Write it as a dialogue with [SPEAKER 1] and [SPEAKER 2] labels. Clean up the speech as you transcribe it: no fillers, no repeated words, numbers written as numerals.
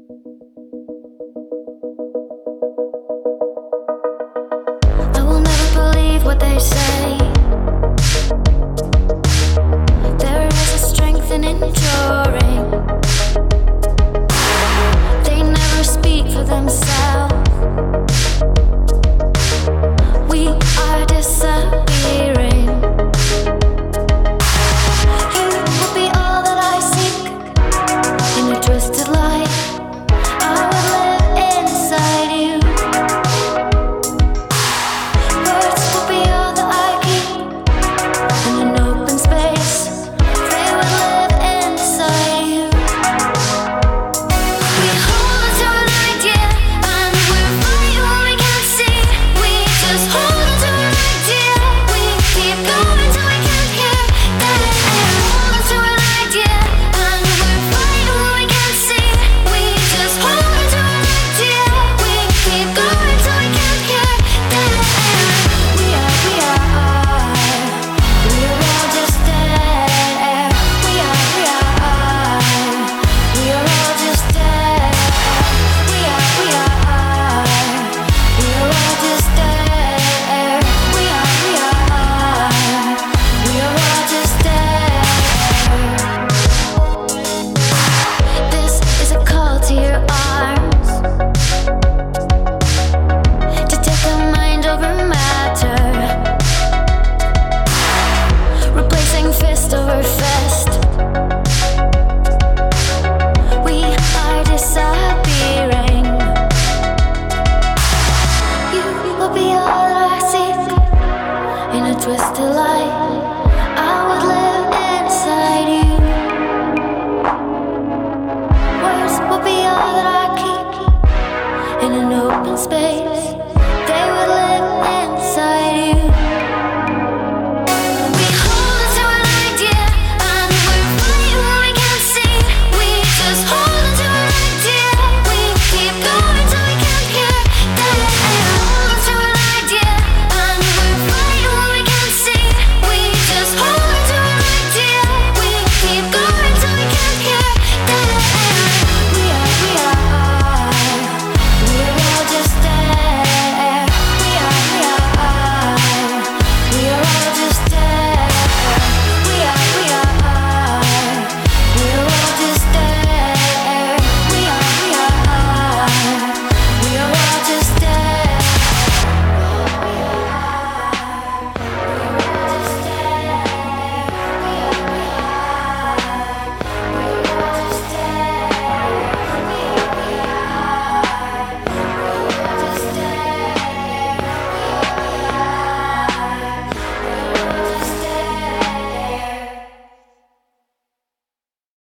[SPEAKER 1] I will never believe what they say. There is a strength in enduring. They never speak for themselves. We are disappearing. You will be all that I seek in a twisted light. I would live inside you. Words will be all that I keep in an open space. They would live inside you. We hold on to an idea and we're fighting what we can't see. We just hold on to an idea. We keep going till we can't hear that air. Hold on to an idea and we're fighting what we can't see. We just hold on to an idea. We keep going till we can't hear that air. We are all just dead air. We are all just dead. We are all just dead air. We are all just dead air. This is a call to your arms, to take the mind over matter, replacing fist over fist. We are disappearing. You will be all that I seek in a twisted light. I would live inside you. Words will be all that I keep in an open space.